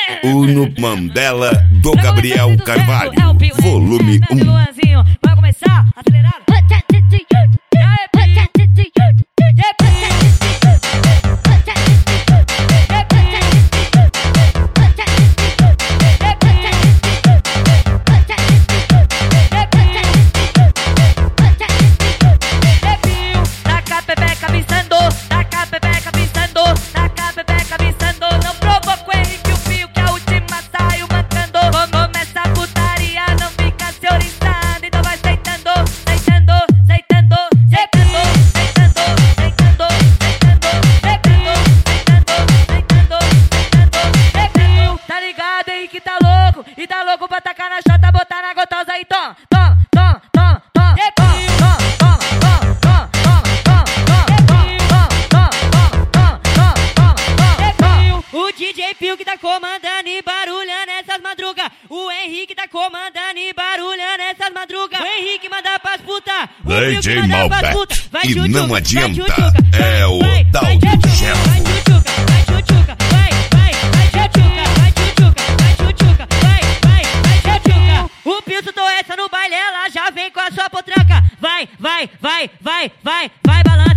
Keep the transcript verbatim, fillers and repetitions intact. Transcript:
Uno Mandela do Gabriel Carvalho, volume um. Vai começar acelerado. Que tá louco, e tá louco pra tacar na chota, botar na gotosa e tom, tom, tom, tom, tom, tom, tom, tom, tom. O D J Pio que tá comandando e barulhando essas madrugas. O Henrique tá comandando e barulhando essas madrugas. O Henrique manda pras puta. D J Malbec, e não adianta, é o tal do Gelo. No baile ela já vem com a sua potranca. Vai, vai, vai, vai, vai, vai, balança.